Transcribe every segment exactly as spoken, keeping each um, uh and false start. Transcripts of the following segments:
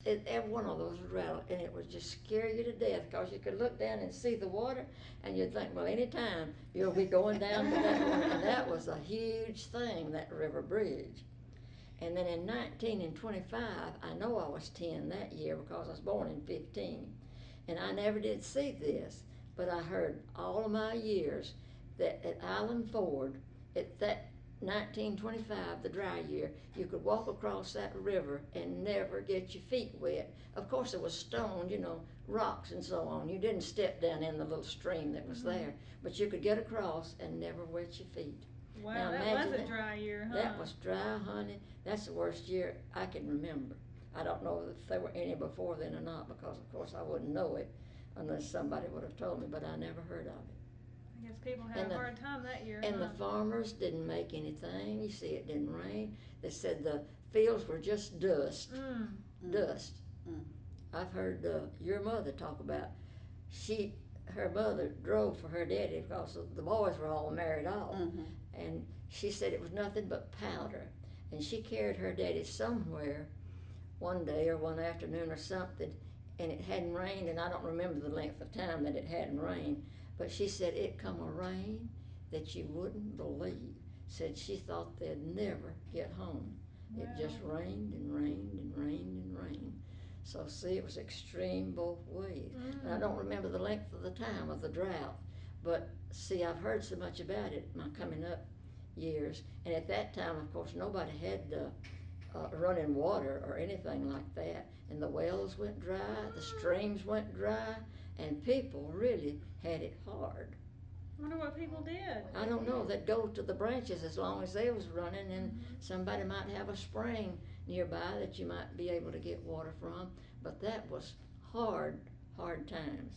it, every one of those would rattle, and it would just scare you to death because you could look down and see the water, and you'd think, well, any time you'll be going down to that water. And that was a huge thing, that river bridge. And then in nineteen twenty-five, I know I was ten that year because I was born in fifteen, and I never did see this, but I heard all of my years that at Island Ford, at that nineteen twenty-five, the dry year, you could walk across that river and never get your feet wet. Of course, it was stone, you know, rocks and so on. You didn't step down in the little stream that was mm-hmm. there, but you could get across and never wet your feet. Wow, now, that was a that. dry year, huh? That was dry, honey. That's the worst year I can remember. I don't know if there were any before then or not, because of course I wouldn't know it unless somebody would have told me, but I never heard of it. I guess people had and a the, hard time that year. And huh? the farmers didn't make anything. You see, it didn't rain. They said the fields were just dust. Mm. Dust. Mm. I've heard uh, your mother talk about, she, her mother drove for her daddy because the boys were all married off. Mm-hmm. And she said it was nothing but powder. And she carried her daddy somewhere one day or one afternoon or something, and it hadn't rained, and I don't remember the length of time that it hadn't rained, but she said it come a rain that you wouldn't believe. Said she thought they'd never get home. Wow. It just rained and rained and rained and rained. So see, it was extreme both ways. Mm. And I don't remember the length of the time of the drought, but see, I've heard so much about it my coming up years, and at that time, of course, nobody had uh, uh, running water or anything like that, and the wells went dry, the streams went dry, and people really had it hard. I wonder what people did. I don't know. They'd go to the branches as long as they was running, and mm-hmm. somebody might have a spring nearby that you might be able to get water from, but that was hard, hard times.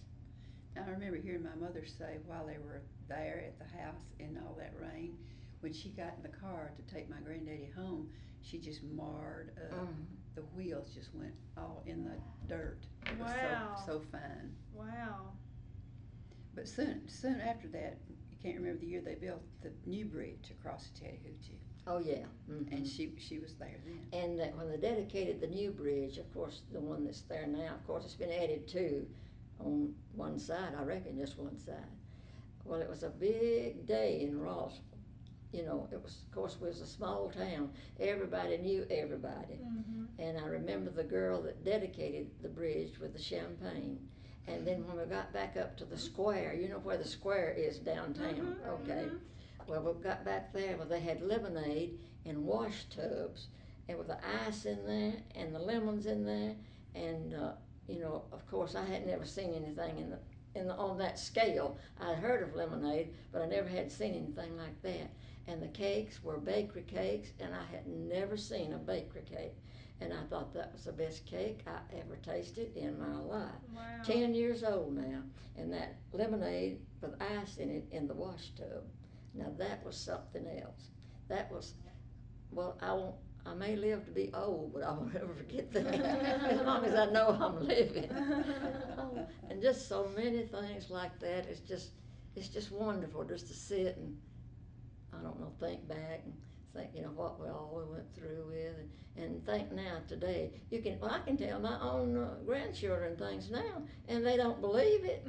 I remember hearing my mother say while they were there at the house in all that rain, when she got in the car to take my granddaddy home, she just marred up. Mm. The wheels just went all in the dirt. It was wow. so, so fine. Wow. But soon, soon after that, you can't remember the year they built the new bridge across the Chattahoochee. Oh yeah. Mm-hmm. And she she was there then. And that when they dedicated the new bridge, of course, the one that's there now, of course, it's been added to on one side, I reckon, just one side. Well, it was a big day in Rossville. You know, it was, of course, it was a small town. Everybody knew everybody. Mm-hmm. And I remember the girl that dedicated the bridge with the champagne. And then when we got back up to the square, you know where the square is downtown, mm-hmm. okay? Well, we got back there, well, they had lemonade in wash tubs, and with the ice in there, and the lemons in there, and, uh, you know, of course, I had never seen anything in the, in the, on that scale. I'd heard of lemonade, but I never had seen anything like that. And the cakes were bakery cakes, and I had never seen a bakery cake. And I thought that was the best cake I ever tasted in my life. Wow. Ten years old now, and that lemonade with ice in it in the wash tub. Now that was something else. That was, well, I won't, I may live to be old, but I won't ever forget that as long as I know I'm living. Oh, and just so many things like that. It's just, it's just wonderful just to sit and, I don't know, think back and think, you know, what we all went through with, and, and think now today. You can, well, I can tell my own uh, grandchildren things now, and they don't believe it.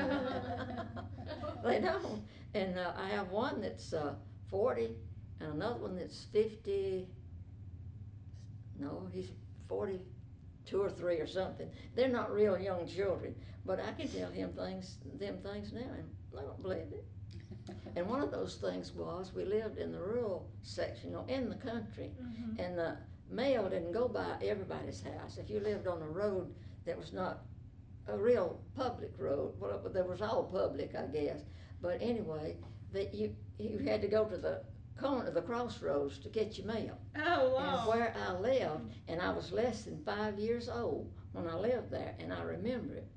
They don't. And uh, I have one that's uh, forty, and another one that's fifty. No, he's forty-two or three or something. They're not real young children, but I can tell him things, them things now, and they don't believe it. And one of those things was we lived in the rural section, you know, in the country, mm-hmm. and the mail didn't go by everybody's house. If you lived on a road that was not a real public road, well, there was all public, I guess. But anyway, that you you had to go to the corner, the crossroads, to get your mail. Oh wow! And where I lived, and I was less than five years old when I lived there, and I remember it.